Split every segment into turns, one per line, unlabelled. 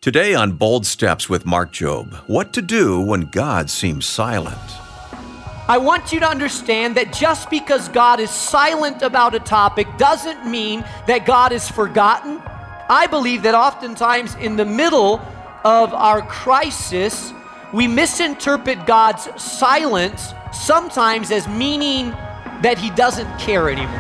Today on Bold Steps with Mark Jobe, what to do when God seems silent.
I want you to understand that just because God is silent about a topic doesn't mean that God is forgotten. I believe that oftentimes in the middle of our crisis, we misinterpret God's silence sometimes as meaning that He doesn't care anymore.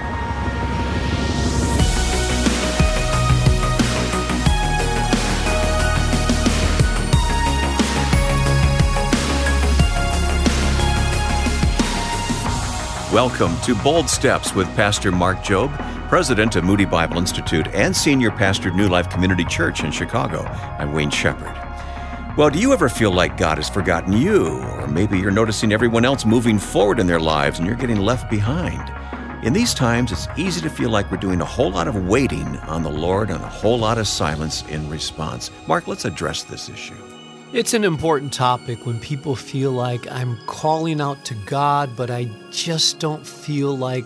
Welcome to Bold Steps with Pastor Mark Jobe, President of Moody Bible Institute and Senior Pastor, New Life Community Church in Chicago. I'm Wayne Shepherd. Well, do you ever feel like God has forgotten you? Or maybe you're noticing everyone else moving forward in their lives and you're getting left behind. In these times, it's easy to feel like we're doing a whole lot of waiting on the Lord and a whole lot of silence in response. Mark, let's address this issue.
It's an important topic when people feel like I'm calling out to God, but I just don't feel like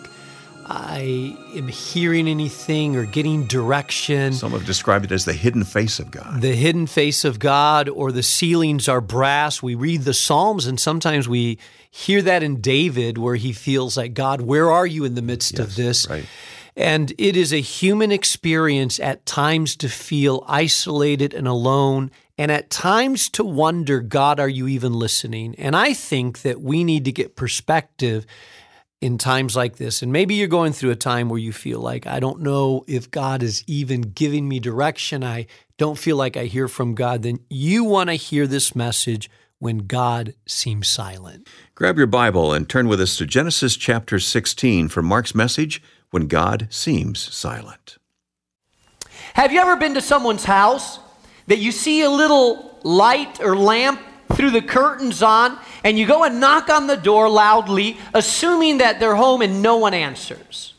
I am hearing anything or getting direction.
Some have described it as the hidden face of God.
The hidden face of God, or the ceilings are brass. We read the Psalms, and sometimes we hear that in David, where he feels like, God, where are you in the midst of this?
Right.
And it is a human experience at times to feel isolated and alone, and at times to wonder, God, are you even listening? And I think that we need to get perspective in times like this. And maybe you're going through a time where you feel like, I don't know if God is even giving me direction. I don't feel like I hear from God. Then you want to hear this message when God seems silent.
Grab your Bible and turn with us to Genesis chapter 16 for Mark's message, When God Seems Silent.
Have you ever been to someone's house that you see a little light or lamp through the curtains on, and you go and knock on the door loudly, assuming that they're home and no one answers?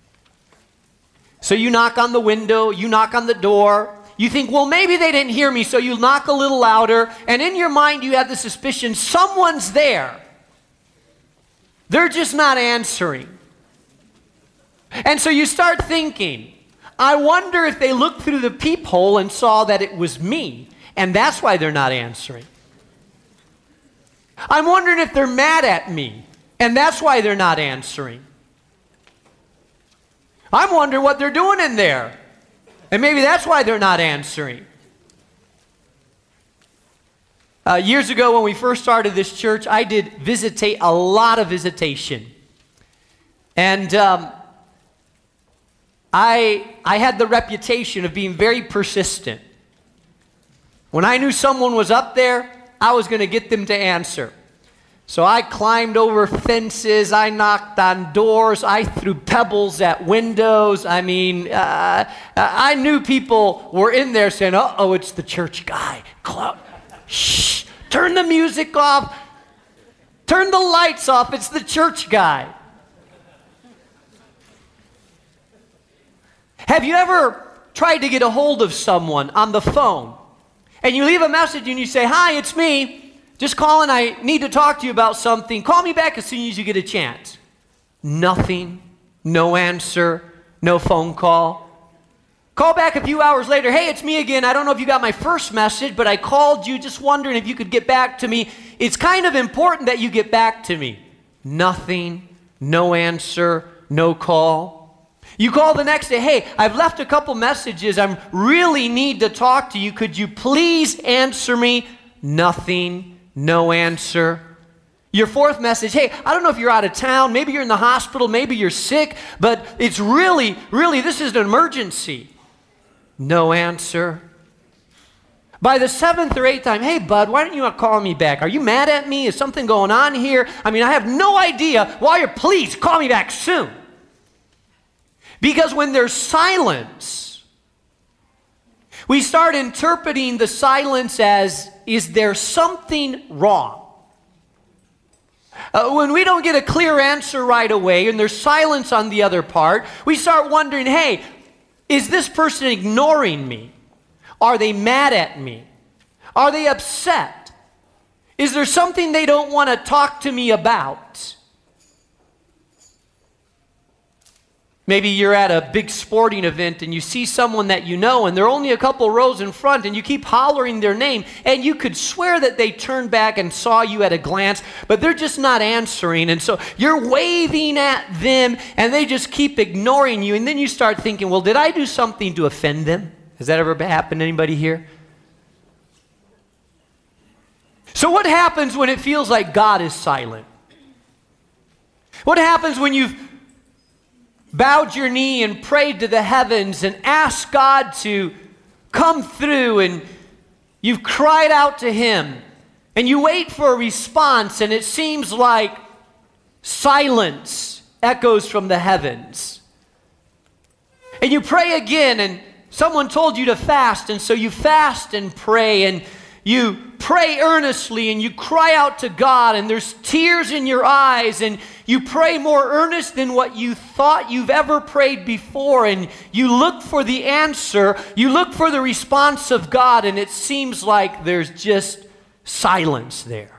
So you knock on the window, you knock on the door, you think, well, maybe they didn't hear me, so you knock a little louder, and in your mind you have the suspicion someone's there. They're just not answering. And so you start thinking, I wonder if they looked through the peephole and saw that it was me, and that's why they're not answering. I'm wondering if they're mad at me, and that's why they're not answering. I'm wondering what they're doing in there, and maybe that's why they're not answering. Years ago when we first started this church, I did a lot of visitation. And I had the reputation of being very persistent. When I knew someone was up there, I was going to get them to answer. So I climbed over fences, I knocked on doors, I threw pebbles at windows. I knew people were in there saying, uh-oh, it's the church guy. Shh, turn the music off, turn the lights off, it's the church guy. Have you ever tried to get a hold of someone on the phone, and you leave a message and you say, hi, it's me, just calling, I need to talk to you about something, call me back as soon as you get a chance? Nothing, no answer, no phone call. Call back a few hours later, hey, it's me again, I don't know if you got my first message, but I called you just wondering if you could get back to me. It's kind of important that you get back to me. Nothing, no answer, no call. You call the next day, hey, I've left a couple messages. I really need to talk to you. Could you please answer me? Nothing, no answer. Your fourth message, hey, I don't know if you're out of town. Maybe you're in the hospital. Maybe you're sick. But it's really, this is an emergency. No answer. By the seventh or eighth time, hey, bud, why don't you not call me back? Are you mad at me? Is something going on here? I have no idea why please call me back soon. Because when there's silence, we start interpreting the silence as, is there something wrong? When we don't get a clear answer right away and there's silence on the other part, we start wondering, hey, is this person ignoring me? Are they mad at me? Are they upset? Is there something they don't want to talk to me about? Maybe you're at a big sporting event and you see someone that you know and they're only a couple rows in front and you keep hollering their name and you could swear that they turned back and saw you at a glance, but they're just not answering. And so you're waving at them and they just keep ignoring you. And then you start thinking, well, did I do something to offend them? Has that ever happened to anybody here? So what happens when it feels like God is silent? What happens when you've bowed your knee and prayed to the heavens and asked God to come through, and you've cried out to Him and you wait for a response and it seems like silence echoes from the heavens? And you pray again and someone told you to fast, and so you fast and pray, and you pray earnestly and you cry out to God, and there's tears in your eyes, and you pray more earnest than what you thought you've ever prayed before, and you look for the answer, you look for the response of God, and it seems like there's just silence there.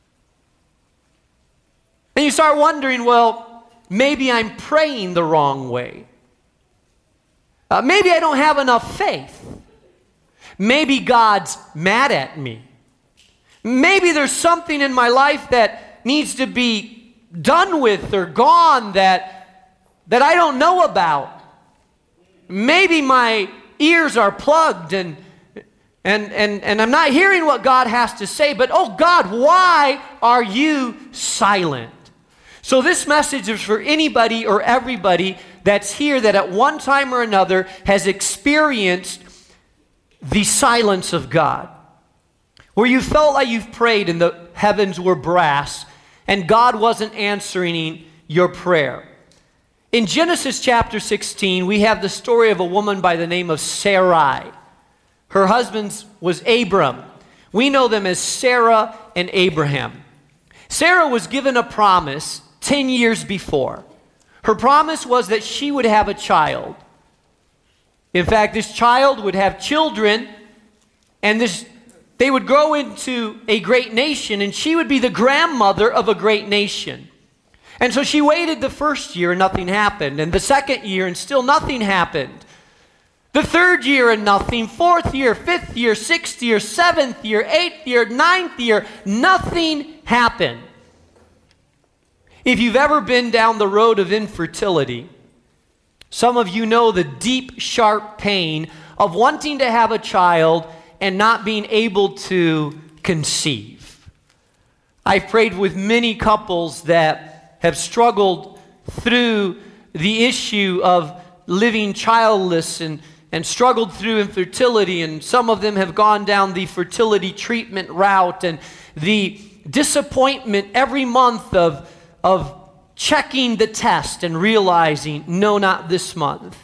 And you start wondering, well, maybe I'm praying the wrong way. Maybe I don't have enough faith. Maybe God's mad at me. Maybe there's something in my life that needs to be done with or gone that I don't know about. Maybe my ears are plugged and I'm not hearing what God has to say, but oh God, why are you silent? So this message is for anybody or everybody that's here that at one time or another has experienced the silence of God, where you felt like you've prayed and the heavens were brass and God wasn't answering your prayer. In Genesis chapter 16, we have the story of a woman by the name of Sarai. Her husband was Abram. We know them as Sarah and Abraham. Sarah was given a promise 10 years before. Her promise was that she would have a child. In fact, this child would have children, and they would grow into a great nation, and she would be the grandmother of a great nation. And so she waited the first year and nothing happened, and the second year and still nothing happened. The third year and nothing, fourth year, fifth year, sixth year, seventh year, eighth year, ninth year, nothing happened. If you've ever been down the road of infertility, some of you know the deep, sharp pain of wanting to have a child and not being able to conceive. I've prayed with many couples that have struggled through the issue of living childless and struggled through infertility, and some of them have gone down the fertility treatment route, and the disappointment every month of checking the test and realizing, no, not this month.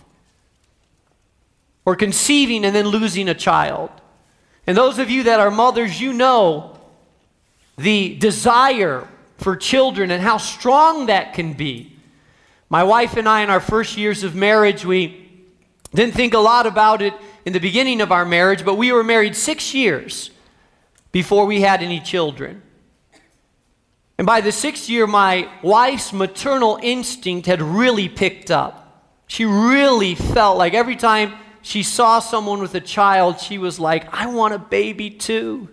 Or conceiving and then losing a child. And those of you that are mothers, you know the desire for children and how strong that can be. My wife and I, in our first years of marriage, we didn't think a lot about it in the beginning of our marriage, but we were married 6 years before we had any children. And by the 6th year, my wife's maternal instinct had really picked up. She really felt like every time she saw someone with a child, she was like, I want a baby too.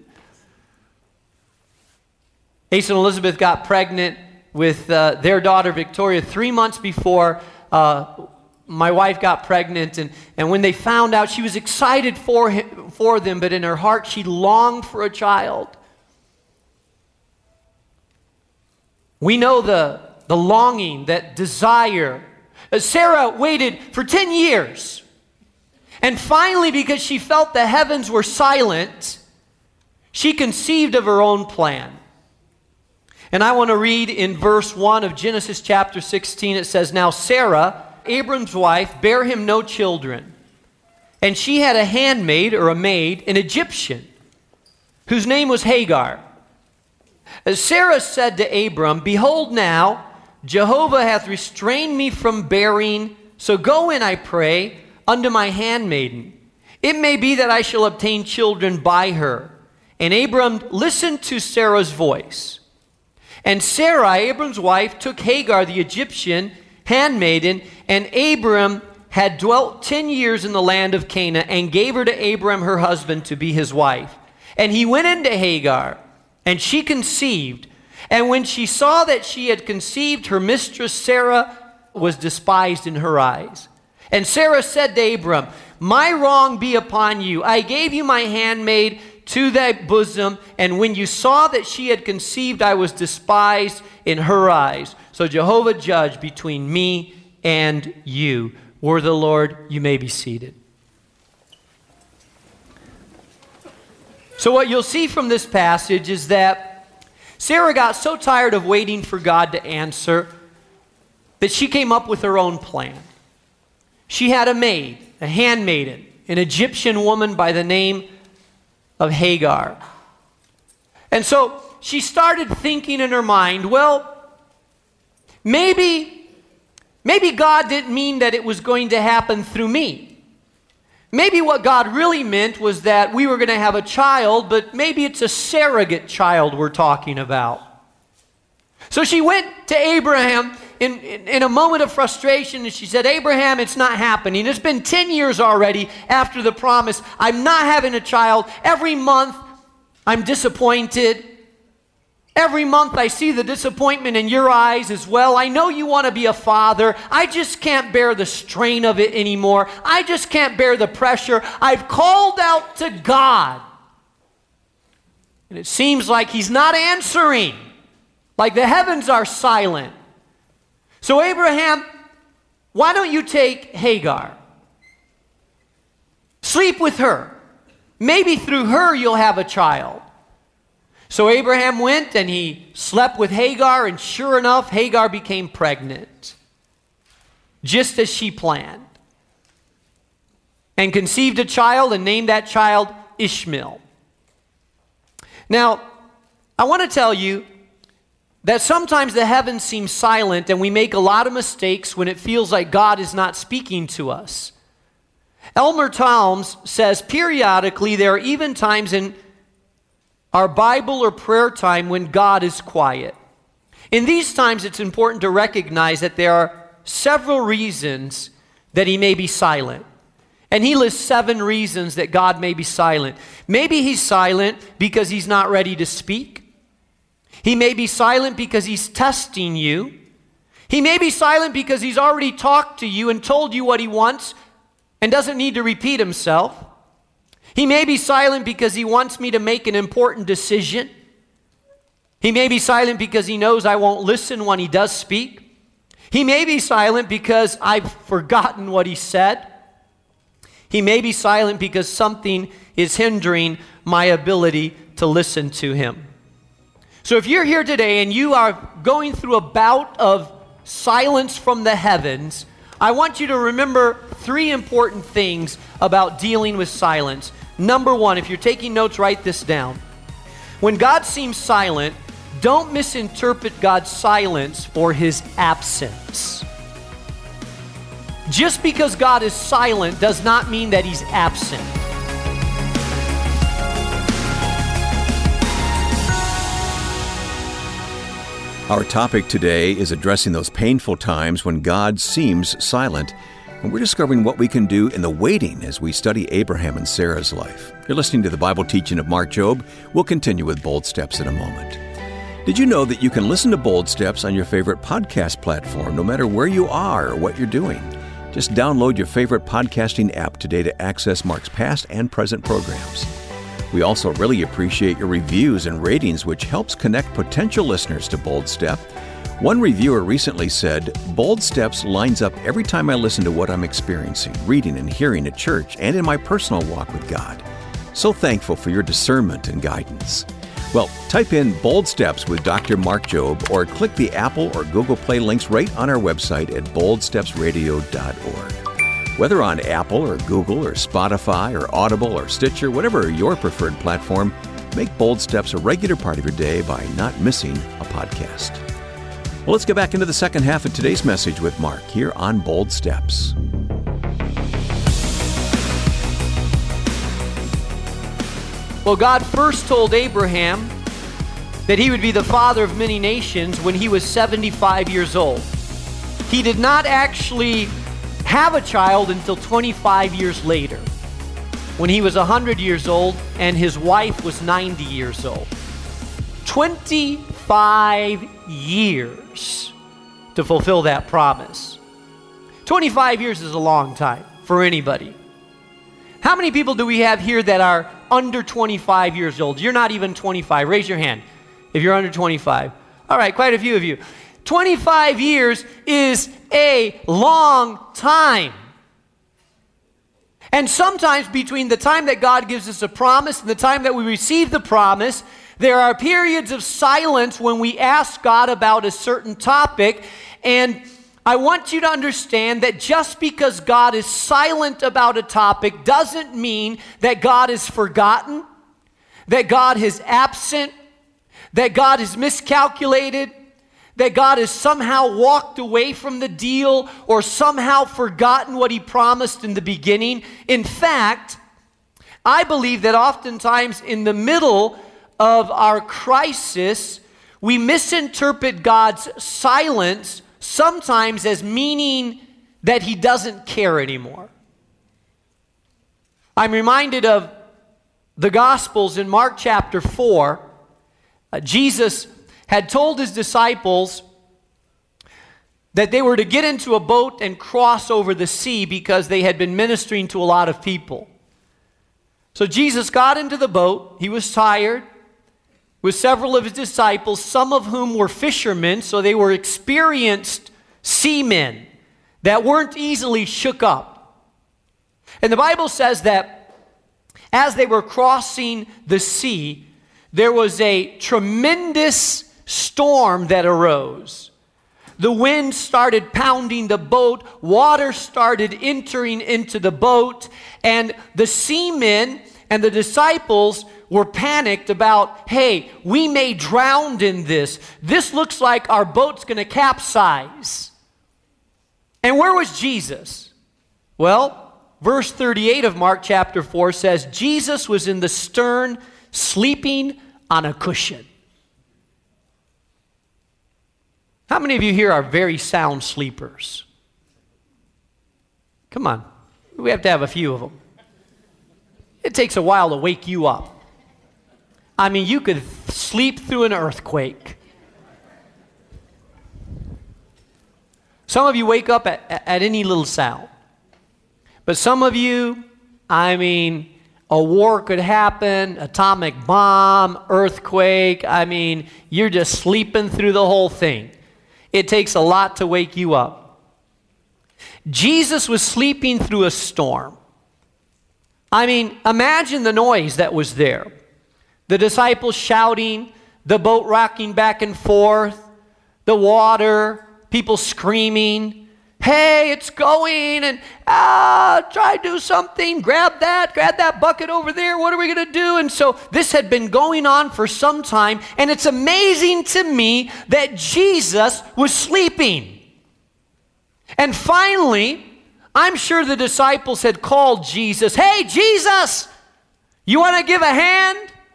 Asa and Elizabeth got pregnant with their daughter Victoria 3 months before my wife got pregnant. And when they found out, she was excited for them, but in her heart she longed for a child. We know the longing, that desire. Sarah waited for 10 years. And finally, because she felt the heavens were silent, she conceived of her own plan. And I want to read in verse 1 of Genesis chapter 16. It says, Now Sarah, Abram's wife, bare him no children. And she had a handmaid, or a maid, an Egyptian, whose name was Hagar. Sarah said to Abram, Behold now, Jehovah hath restrained me from bearing, so go in, I pray, unto my handmaiden. It may be that I shall obtain children by her. And Abram listened to Sarah's voice. And Sarai, Abram's wife, took Hagar the Egyptian, handmaiden, and Abram had dwelt 10 years in the land of Canaan and gave her to Abram, her husband, to be his wife. And he went into Hagar, and she conceived. And when she saw that she had conceived, her mistress Sarah was despised in her eyes. And Sarah said to Abram, my wrong be upon you. I gave you my handmaid to thy bosom, and when you saw that she had conceived, I was despised in her eyes. So Jehovah judge between me and you. Word of the Lord, you may be seated. So what you'll see from this passage is that Sarah got so tired of waiting for God to answer that she came up with her own plan. She had a maid, a handmaiden, an Egyptian woman by the name of Hagar. And so she started thinking in her mind, well, maybe God didn't mean that it was going to happen through me. Maybe what God really meant was that we were going to have a child, but maybe it's a surrogate child we're talking about. So she went to Abraham in a moment of frustration, and she said, Abraham, it's not happening. It's been 10 years already after the promise. I'm not having a child. Every month, I'm disappointed. Every month, I see the disappointment in your eyes as well. I know you want to be a father. I just can't bear the strain of it anymore. I just can't bear the pressure. I've called out to God, and it seems like He's not answering, like the heavens are silent. So Abraham, why don't you take Hagar? Sleep with her. Maybe through her you'll have a child. So Abraham went and he slept with Hagar, and sure enough, Hagar became pregnant, just as she planned, and conceived a child and named that child Ishmael. Now, I want to tell you that sometimes the heavens seem silent and we make a lot of mistakes when it feels like God is not speaking to us. Elmer Talms says, periodically there are even times in our Bible or prayer time when God is quiet. In these times, it's important to recognize that there are several reasons that He may be silent. And he lists 7 reasons that God may be silent. Maybe He's silent because He's not ready to speak. He may be silent because He's testing you. He may be silent because He's already talked to you and told you what He wants and doesn't need to repeat Himself. He may be silent because He wants me to make an important decision. He may be silent because He knows I won't listen when He does speak. He may be silent because I've forgotten what He said. He may be silent because something is hindering my ability to listen to Him. So if you're here today and you are going through a bout of silence from the heavens, I want you to remember 3 important things about dealing with silence. Number 1, if you're taking notes, write this down. When God seems silent, don't misinterpret God's silence for His absence. Just because God is silent does not mean that He's absent.
Our topic today is addressing those painful times when God seems silent, and we're discovering what we can do in the waiting as we study Abraham and Sarah's life. You're listening to the Bible teaching of Mark Jobe. We'll continue with Bold Steps in a moment. Did you know that you can listen to Bold Steps on your favorite podcast platform, no matter where you are or what you're doing? Just download your favorite podcasting app today to access Mark's past and present programs. We also really appreciate your reviews and ratings, which helps connect potential listeners to Bold Step. One reviewer recently said, Bold Steps lines up every time I listen to what I'm experiencing, reading and hearing at church and in my personal walk with God. So thankful for your discernment and guidance. Well, type in Bold Steps with Dr. Mark Jobe or click the Apple or Google Play links right on our website at boldstepsradio.org. Whether on Apple or Google or Spotify or Audible or Stitcher, whatever your preferred platform, make Bold Steps a regular part of your day by not missing a podcast. Well, let's get back into the second half of today's message with Mark here on Bold Steps.
Well, God first told Abraham that he would be the father of many nations when he was 75 years old. he did not actually have a child until 25 years later, when he was 100 years old and his wife was 90 years old. 25 years to fulfill that promise. 25 years is a long time for anybody. How many people do we have here that are under 25 years old? You're not even 25. Raise your hand if you're under 25. All right, quite a few of you. 25 years is a long time. And sometimes between the time that God gives us a promise and the time that we receive the promise, there are periods of silence when we ask God about a certain topic. And I want you to understand that just because God is silent about a topic doesn't mean that God is forgotten, that God is absent, that God is miscalculated, that God has somehow walked away from the deal or somehow forgotten what he promised in the beginning. In fact, I believe that oftentimes in the middle of our crisis, we misinterpret God's silence sometimes as meaning that he doesn't care anymore. I'm reminded of the Gospels in Mark chapter 4. Jesus had told his disciples that they were to get into a boat and cross over the sea because they had been ministering to a lot of people. So Jesus got into the boat. He was tired with several of his disciples, some of whom were fishermen, so they were experienced seamen that weren't easily shook up. And the Bible says that as they were crossing the sea, there was a tremendous storm that arose. The wind started pounding the boat, water started entering into the boat, and the seamen and the disciples were panicked about, hey, we may drown in this. This looks like our boat's going to capsize. And where was Jesus? Well, verse 38 of Mark chapter 4 says, Jesus was in the stern, sleeping on a cushion. How many of you here are very sound sleepers? Come on. We have to have a few of them. It takes a while to wake you up. I mean, you could sleep through an earthquake. Some of you wake up at any little sound. But some of you, I mean, a war could happen, atomic bomb, earthquake. I mean, you're just sleeping through the whole thing. It takes a lot to wake you up. Jesus was sleeping through a storm. I mean, imagine the noise that was there. The disciples shouting, the boat rocking back and forth, the water, people screaming, hey, it's going, and try to do something, grab that bucket over there, what are we going to do? And so this had been going on for some time, and it's amazing to me that Jesus was sleeping. And finally, I'm sure the disciples had called Jesus, hey, Jesus, you want to give a hand?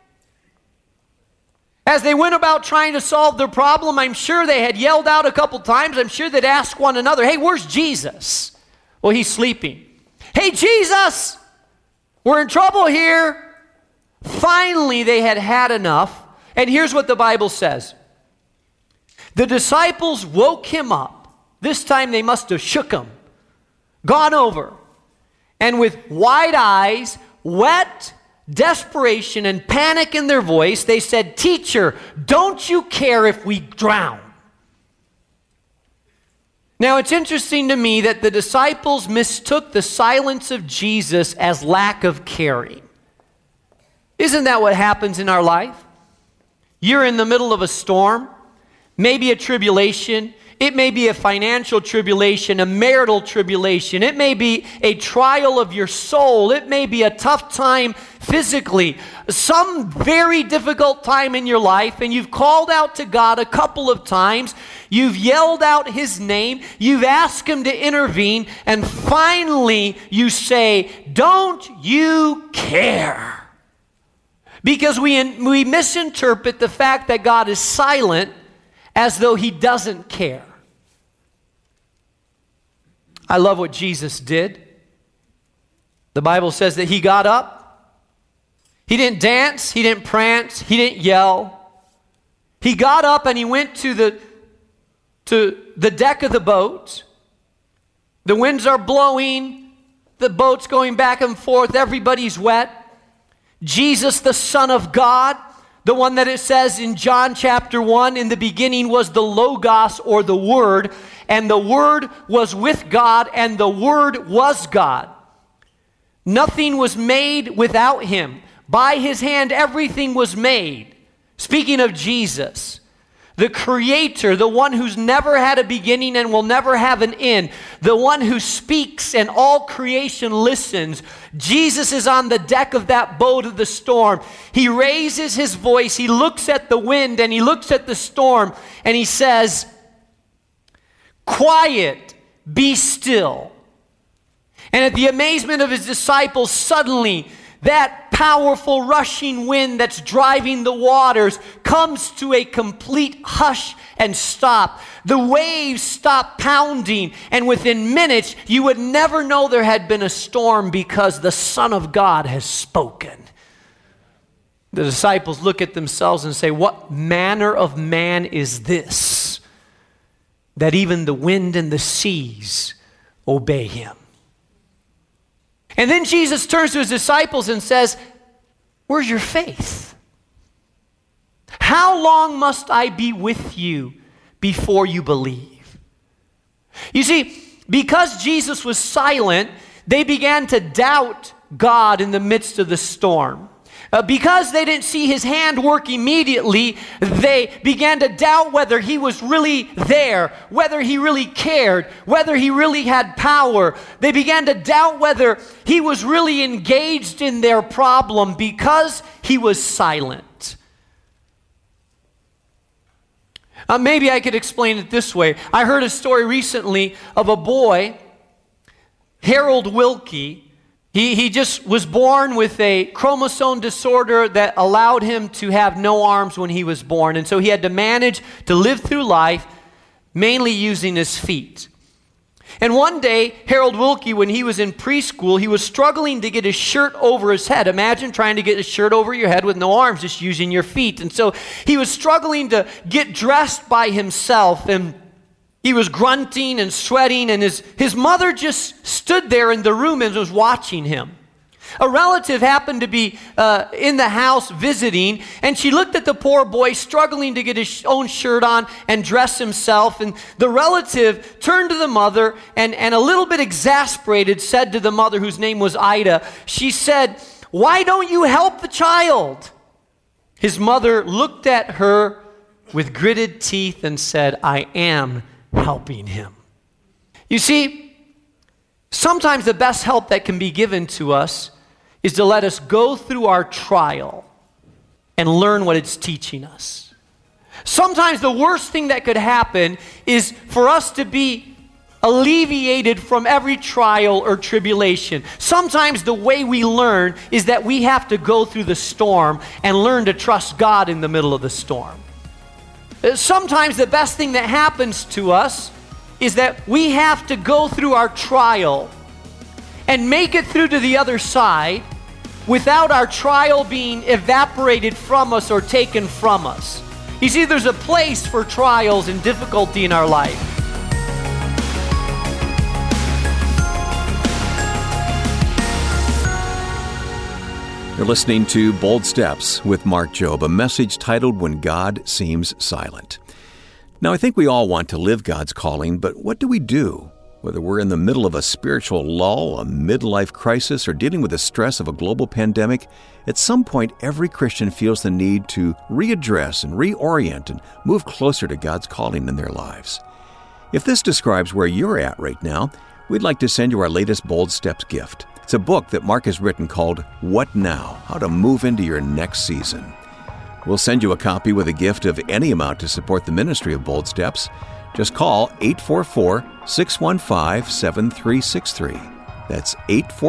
As they went about trying to solve their problem, I'm sure they had yelled out a couple times. I'm sure they'd asked one another, hey, where's Jesus? Well, he's sleeping. Hey, Jesus, we're in trouble here. Finally, they had had enough. And here's what the Bible says. The disciples woke him up. This time they must have shook him, gone over, and with wide eyes, wet, desperation and panic in their voice, they said, Teacher, don't you care if we drown? Now, it's interesting to me that the disciples mistook the silence of Jesus as lack of caring. Isn't that what happens in our life? You're in the middle of a storm, maybe a tribulation. It may be a financial tribulation, a marital tribulation. It may be a trial of your soul. It may be a tough time physically, some very difficult time in your life, and you've called out to God a couple of times. You've yelled out his name. You've asked him to intervene, and finally you say, don't you care? Because we misinterpret the fact that God is silent as though he doesn't care. I love what Jesus did. The Bible says that he got up. He didn't dance. He didn't prance. He didn't yell. He got up and he went to the deck of the boat. The winds are blowing. The boat's going back and forth. Everybody's wet. Jesus, the Son of God, the one that it says in John chapter 1, in the beginning was the Logos, or the Word, and the Word was with God, and the Word was God. Nothing was made without him. By his hand, everything was made. Speaking of Jesus, the Creator, the one who's never had a beginning and will never have an end, the one who speaks and all creation listens. Jesus is on the deck of that boat of the storm. He raises his voice, he looks at the wind and he looks at the storm and he says, "Quiet, be still." And at the amazement of his disciples, suddenly that powerful rushing wind that's driving the waters comes to a complete hush and stop. The waves stop pounding, and within minutes, you would never know there had been a storm because the Son of God has spoken. The disciples look at themselves and say, "What manner of man is this, that even the wind and the seas obey him?" And then Jesus turns to his disciples and says, "Where's your faith? How long must I be with you before you believe?" You see, because Jesus was silent, they began to doubt God in the midst of the storm. Because they didn't see his hand work immediately, they began to doubt whether he was really there, whether he really cared, whether he really had power. They began to doubt whether he was really engaged in their problem because he was silent. Maybe I could explain it this way. I heard a story recently of a boy, Harold Wilkie. He just was born with a chromosome disorder that allowed him to have no arms when he was born. And so he had to manage to live through life mainly using his feet. And one day, Harold Wilkie, when he was in preschool, he was struggling to get his shirt over his head. Imagine trying to get a shirt over your head with no arms, just using your feet. And so he was struggling to get dressed by himself, and he was grunting and sweating, and his mother just stood there in the room and was watching him. A relative happened to be in the house visiting, and she looked at the poor boy struggling to get his own shirt on and dress himself. And the relative turned to the mother and a little bit exasperated said to the mother, whose name was Ida, she said, "Why don't you help the child?" His mother looked at her with gritted teeth and said, "I am helping him." You see, sometimes the best help that can be given to us is to let us go through our trial and learn what it's teaching us. Sometimes the worst thing that could happen is for us to be alleviated from every trial or tribulation. Sometimes the way we learn is that we have to go through the storm and learn to trust God in the middle of the storm. Sometimes the best thing that happens to us is that we have to go through our trial and make it through to the other side without our trial being evaporated from us or taken from us. You see, there's a place for trials and difficulty in our life.
You're listening to Bold Steps with Mark Jobe, a message titled When God Seems Silent. Now, I think we all want to live God's calling, but what do we do? Whether we're in the middle of a spiritual lull, a midlife crisis, or dealing with the stress of a global pandemic, at some point every Christian feels the need to readdress and reorient and move closer to God's calling in their lives. If this describes where you're at right now, we'd like to send you our latest Bold Steps gift. It's a book that Mark has written called What Now? How to Move into Your Next Season. We'll send you a copy with a gift of any amount to support the ministry of Bold Steps. Just call 844-615-7363. That's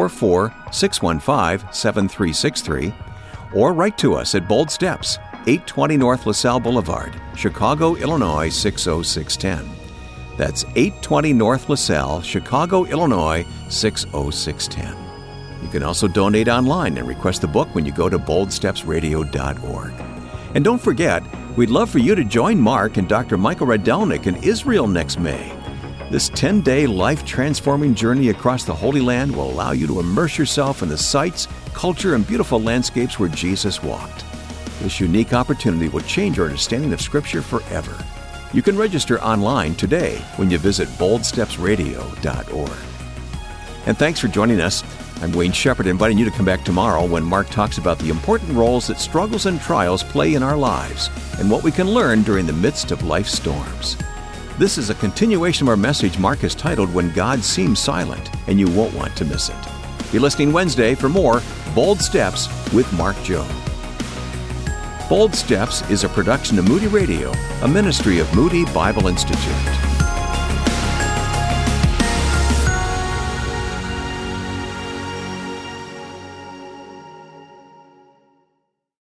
844-615-7363. Or write to us at Bold Steps, 820 North LaSalle Boulevard, Chicago, Illinois 60610. That's 820 North LaSalle, Chicago, Illinois, 60610. You can also donate online and request the book when you go to boldstepsradio.org. And don't forget, we'd love for you to join Mark and Dr. Michael Radelnik in Israel next May. This 10-day life-transforming journey across the Holy Land will allow you to immerse yourself in the sights, culture, and beautiful landscapes where Jesus walked. This unique opportunity will change your understanding of Scripture forever. You can register online today when you visit boldstepsradio.org. And thanks for joining us. I'm Wayne Shepherd, inviting you to come back tomorrow when Mark talks about the important roles that struggles and trials play in our lives and what we can learn during the midst of life's storms. This is a continuation of our message Mark has titled, When God Seems Silent, and you won't want to miss it. Be listening Wednesday for more Bold Steps with Mark Jobe. Bold Steps is a production of Moody Radio, a ministry of Moody Bible Institute.